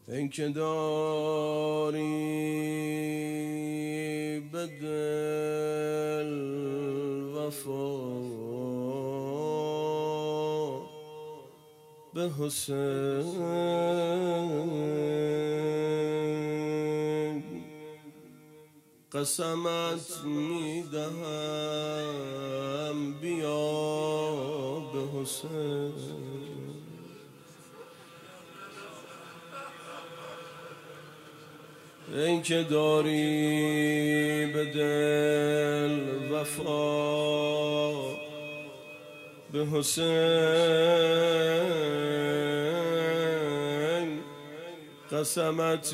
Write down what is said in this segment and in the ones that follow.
این که داری به دل وفا به حسین قسمت میدهم بیا به حسین این که داری به دل وفا به حسین قسمت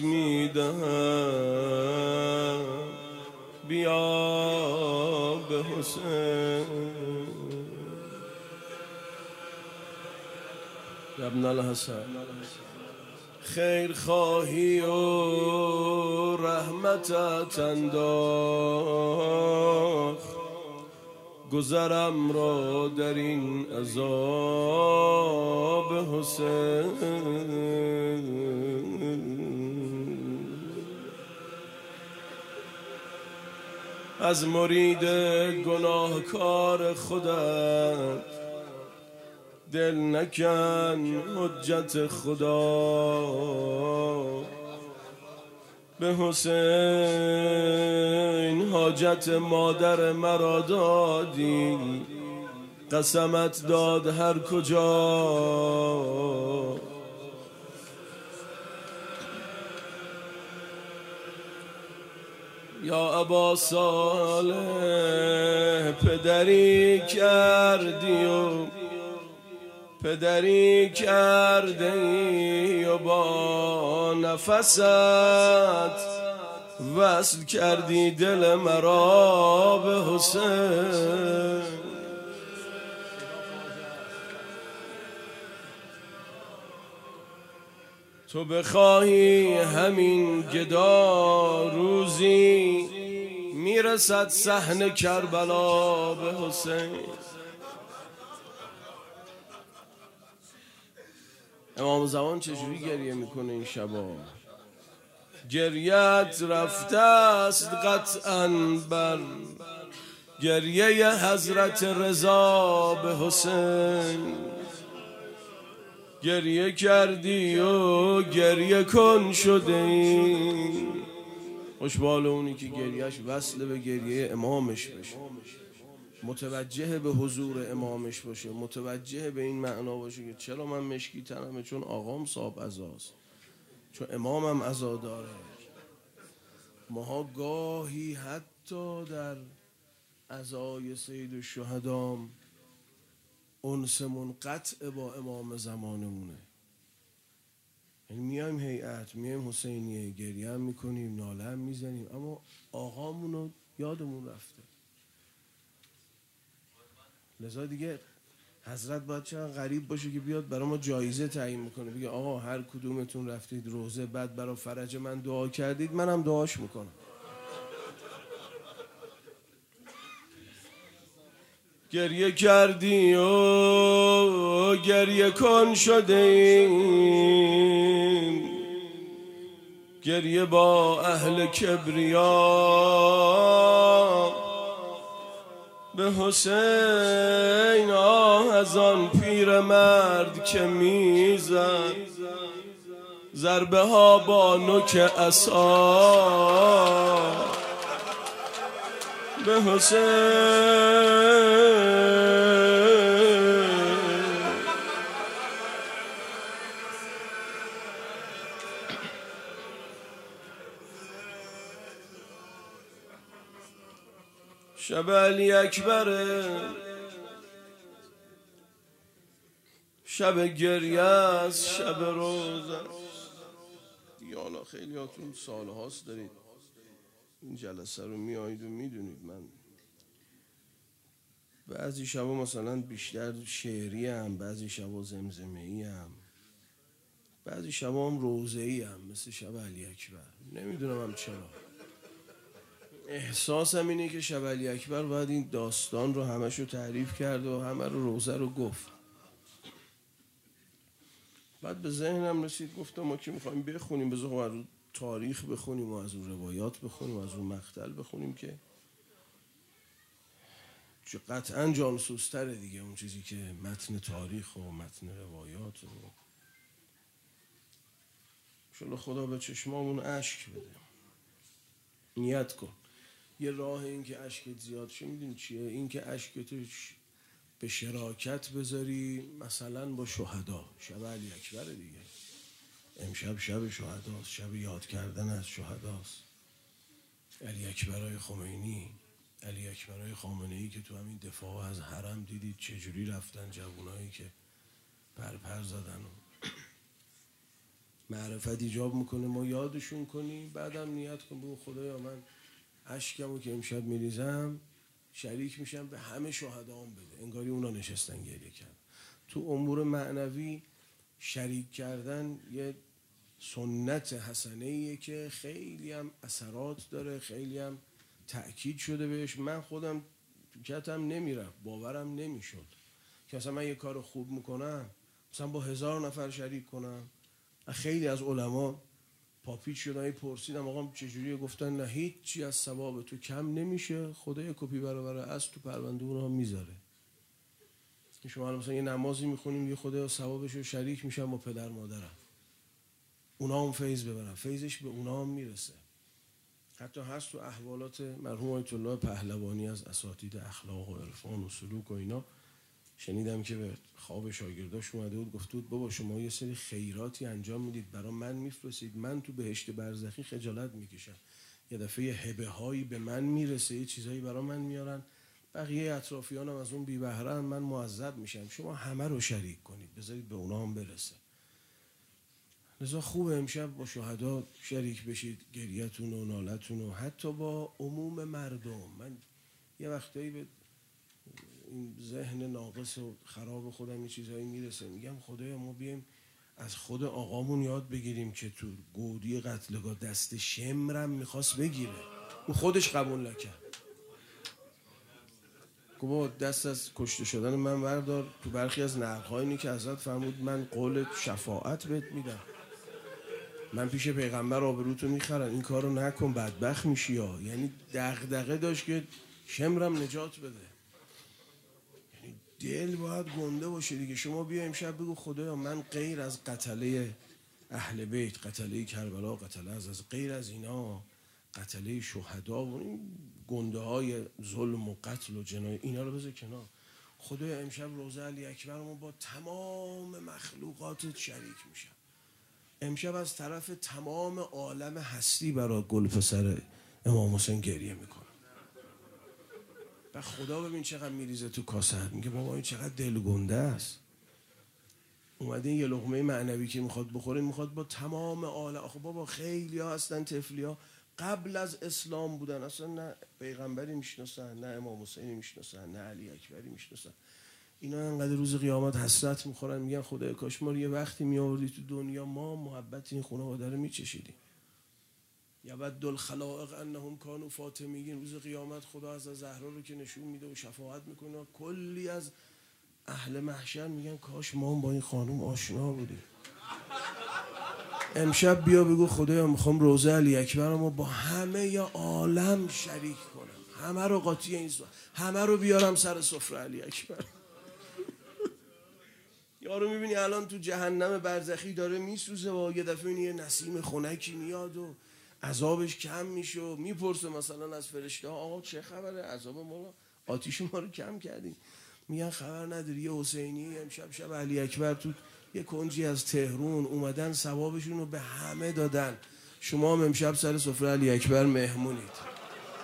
میدهم بیا به حسین ابن الحسن خیر خواهی و رحمتت انداخت گذرم را در این عذاب حسین از مرید گناهکار خودت دل نکن حجت خدا به حسین حاجت مادر مرا دادی قسمت داد هر کجا یا ابا صالح پدری کردی و پدری کرده ای و با نفست وصل کردی دل مرا به حسین تو بخواهی همین گدا روزی میرسد صحن کربلا به حسین امام زمان چجوری گریه میکنه این شبا گریت رفته است قطعاً بر گریه حضرت رضا به حسین گریه کردی و گریه کن شده ای خوشبال اونی که گریهش وصل به گریه امامش بشه متوجه به حضور امامش باشه متوجه به این معنا باشه که چرا من مشکی تنمه چون آقام صاحب عزاست چون امامم عزا داره ماها گاهی حتی در عزای سید الشهدام انسمون قطع با امام زمانمونه یعنی میایم هیئت میایم حسینیه گریه هم میکنیم ناله هم میزنیم اما آقامونو یادمون رفته لذا دیگه حضرت باید چقدر غریب باشه که بیاد برای ما جایزه تعیین میکنه بگه آقا هر کدومتون رفتید روزه بعد برای فرج من دعا کردید منم دعاش میکنم گریه کردی و گریه کن شده ایم گریه با اهل کبریا به حسین آه از آن پیر مرد که میزد ضربه ها با نوک عصا به حسین شب علی اکبره شب گریه است شب روزه دیگه حالا خیلی هاتون سال هاست دارید این جلسه رو میایید و میدونید من بعضی شبا مثلا بیشتر شعری هم بعضی شبا زمزمه‌ای هم بعضی شبا هم روزه‌ای هم مثل شب علی اکبر نمیدونم هم چرا احساسم اینه که شب علی اکبر باید این داستان رو همشو تعریف کرد و همه رو روزه رو گفت بعد به ذهنم رسید، گفتم ما که میخوایم بخونیم بذار از اون تاریخ بخونیم و از اون روایات بخونیم و از اون مقتل بخونیم که قطعا جانسوزتره دیگه اون چیزی که متن تاریخ و متن روایات و انشالله خدا به چشمامون اشک بده. نیت کن. یه راه این که اشکت زیاد شه میدونی چیه؟ این که اشکت به شراکت بذاری مثلا با شهدا. شب علی اکبر دیگه، امشب شب شهداست، شب یاد کردن از شهداست. علی اکبرای خمینی، علی اکبرای خامنه‌ای که تو همین دفاع از حرم دیدید چجوری رفتن، جوانایی که پرپر زدن و معرفت ایجاب میکنه ما یادشون کنیم. بعدم نیت کن بگو خدایا من اشکمو که امشب میریزم شریک میشم به همه شهداام بده، انگاری اونا نشستن گریه کردن. تو امور معنوی شریک کردن یه سنت حسنه‌ایه که خیلی هم اثرات داره، خیلی هم تأکید شده بهش. من خودم کتم نمیرفت، باورم نمیشد که اصلا من یه کار خوب میکنم مثلا با 1000 نفر شریک کنم. خیلی از علما پاپیچ شدن، پرسیدم آقا چجوریه؟ گفتن نه هیچی از ثواب تو کم نمیشه، خدا یه کپی برابر از تو پرونده اونها میذاره. شما مثلا یه نمازی میخونیم یه خدا ثوابش رو شریک میشن با پدر مادرم، اونا هم فیض ببرن، فیضش به اونا هم میرسه. حتی هست تو احوالات مرحوم آیت الله پهلوانی از اساتید اخلاق و عرفان و سلوک و اینا، شنیدم که به خواب شاگرداش اومده بود گفته بود بابا شما یه سری خیراتی انجام میدید برای من میفرستید، من تو بهشت برزخی خجالت میکشم، یه دفعه هبه هایی به من میرسه، یه چیزایی برای من میارن، بقیه اطرافیانم از اون بی بهره، من معذب میشم، شما همه رو شریک کنید بذارید به اونا هم برسه. لذا خوبه امشب با شهدا شریک بشید، گریتون و نالتون و حتی با عموم مردم. من یه وقتایی به این ذهن ناقص و خراب خودم یه چیزایی میرسه، میگم خدایا ما بیایم از خود آقامون یاد بگیریم که تو گودی قتلگاه دست شمرم میخواست بگیره، اون خودش قبول نکرد. گفت دست از کشته شدن من بردار. تو برخی از نقل‌ها اینی که حضرت فرمود من قول شفاعت بهت میدم، من پیش پیغمبر آبروتو میخرن، این کارو نکن بدبخت میشی ها. یعنی دغدغه داشت که شمرم نجات بده. یعنی دل باید گنده باشه دیگه. شما بیا امشب بگو خدایا من غیر از قتله اهل بیت، قتله کربلا، قتله از غیر از اینا، قتله شهدا و این گنده های ظلم و قتل و جنایت، اینا رو بذار کنار. خدایا امشب روزه علی اکبر ما با تمام مخلوقاتت شریک میشم. امشب از طرف تمام عالم هستی برای گل پسر امام حسین گریه میکنم. و خدا ببین چقدر میریزه تو کاسه، میگه بابا این چقدر دلگنده است، اومده یه لقمه معنوی که میخواد بخوره میخواد با تمام عالم. آخه بابا خیلی ها هستن طفلی ها قبل از اسلام بودن، اصلا نه پیغمبری میشناسن، نه امام حسینی میشناسن، نه علی اکبری میشناسن. اینا انقدر روز قیامت حسرت میخورن، میگن خدای کاش ما رو یه وقتی میآوردی تو دنیا، ما محبت این خانواده رو میچشیدیم. یود الخلائق انهم کانوا فاطمیین. روز قیامت خدا از زهرا رو که نشون میده و شفاعت میکنه، کلی از اهل محشر میگن کاش ما هم با این خانم آشنا بودیم. امشب بیا بگو خدایا میخوام روزه علی اکبر ما با همه عالم شریک کنم، همه رو قاطی این همه رو بیارم سر سفره علی اکبر. یارو میبینی الان تو جهنم برزخی داره میسوزه و یه دفعه یه نسیم خنکی میاد و عذابش کم میشه و میپرسه مثلا از فرشته ها آقا چه خبره، عذاب ما آتیش ما رو کم کردیم؟ میگن خبر نداری یه حسینی امشب شب علی اکبر تو یه کنجی از تهرون اومدن ثوابشون رو به همه دادن، شما هم امشب سر سفره علی اکبر مهمونید.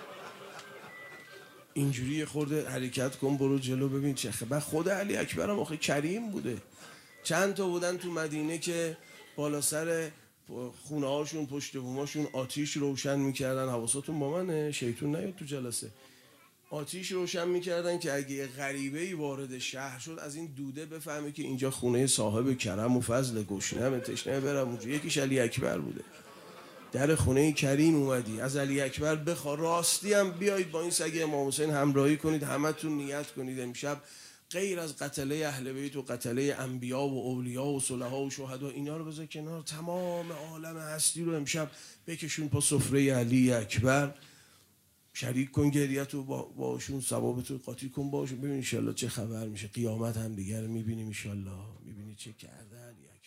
اینجوری خورده حرکت کن، برو جلو ببین چه خبر. خود علی اکبر هم آخه کریم بوده. چند تا بودن تو مدینه که بالا سر خونه هاشون پشت بوماشون آتیش روشن میکردن، حواستون با منه شیطون نیاد تو جلسه، آتیش روشن میکردن که اگه غریبه‌ای وارد شهر شد از این دوده بفهمه که اینجا خونه صاحب کرم و فضل، گشنه تشنه برم اونجا. یکیش علی اکبر بوده. در خونه کریم اومدی از علی اکبر بخوا، راستی هم بیایید با این سگ امام حسین همراهی کنید، همتون نیت کنید امشب غیر از قتله اهل بیت و قتله انبیا و اولیا و صلحا و شهدا، اینا رو بذار کنار. تمام عالم هستی رو امشب بکشون پا سفره علی اکبر، شریک کن گریت رو باشون، ثوابت رو قاطی کن باشون. ببین انشالله چه خبر میشه. قیامت هم دیگر میبینیم انشالله. میبینی چه کرده علی اکبر.